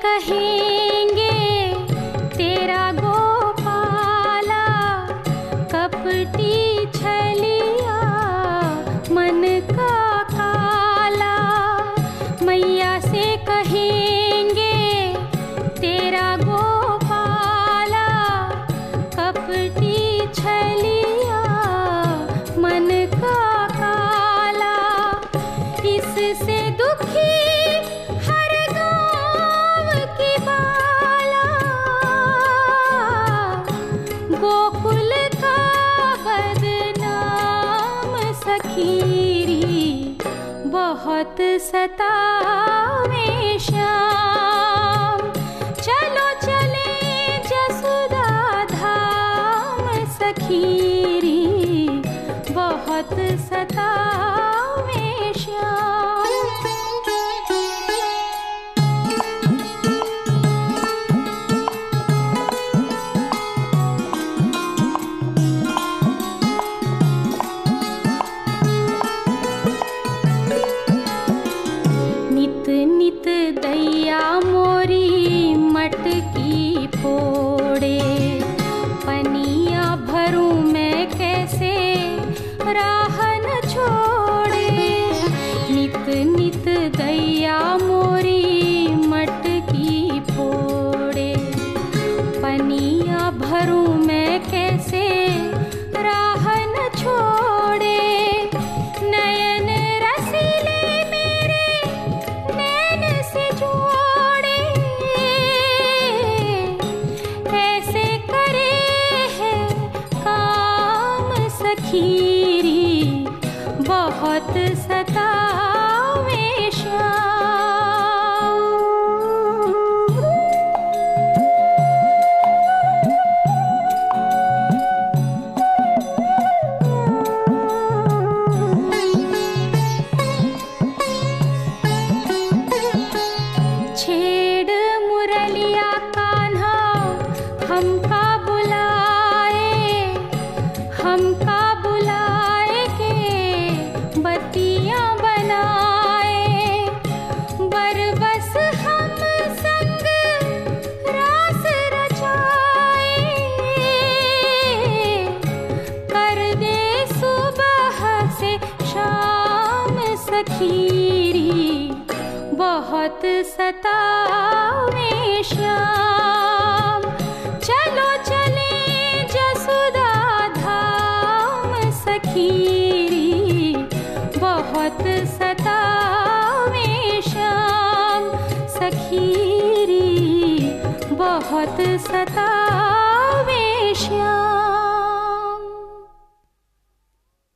कहेंगे तेरा गोपाला, कपटी छलिया मन का काला। मैया से कहेंगे तेरा गोपाला, कपटी छलिया मन का काला। इससे दुखी हर गाँव की बाला, गोकुल का बदनाम सखीरी बहुत सतावे श्याम। चलो चले जसुदा धाम सखीरी बहुत सतावे श्याम। नित नित दैया मोरी मटकी फोड़े, पनिया भरूं मैं कैसे राह न छोड़े। नित नित दैया मोरी मटकी फोड़े, पनिया भरूं मैं कैसे राह न छोड़े। नयन रसीले मेरे नैन से जोड़े, ऐसे करे है काम सखीरी बहुत सतावे श्याम। छेड़ मुरलिया कान्हा हमका बुलाए के बत्तियां बनाए। बरबस हम संग रास रचाए, कर दे सुबह से शाम सखीरी बहुत सतावे श्याम। चलो चले जसुदा धाम सखीरी बहुत सतावे श्याम। सखीरी बहुत सतावे श्याम।